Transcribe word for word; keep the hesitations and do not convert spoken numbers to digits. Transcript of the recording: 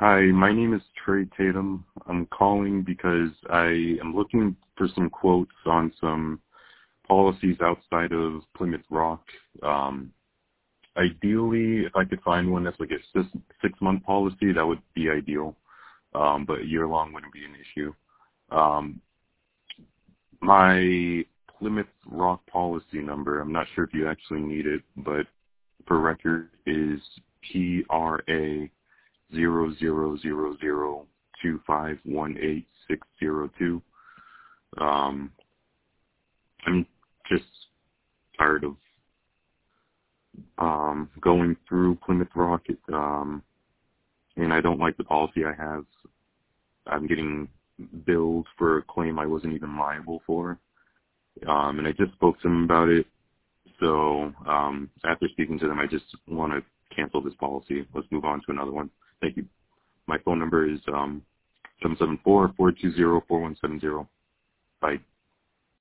Hi, my name is Trey Tatum. I'm calling because I am looking for some quotes on some policies outside of Plymouth Rock. Um, ideally, if I could find one that's like a six, six-month policy, that would be ideal. Um, but year-long wouldn't be an issue. Um, my Plymouth Rock policy number, I'm not sure if you actually need it, but for record is P R A zero zero zero zero two five one eight six zero two. Um, I'm just tired of um, going through Plymouth Rock, um, and I don't like the policy I have. I'm getting billed for a claim I wasn't even liable for, um, and I just spoke to them about it. So um, after speaking to them, I just want to cancel this policy. Let's move on to another one. Thank you. My phone number is um, seven seven four, four two zero, four one seven zero. Bye.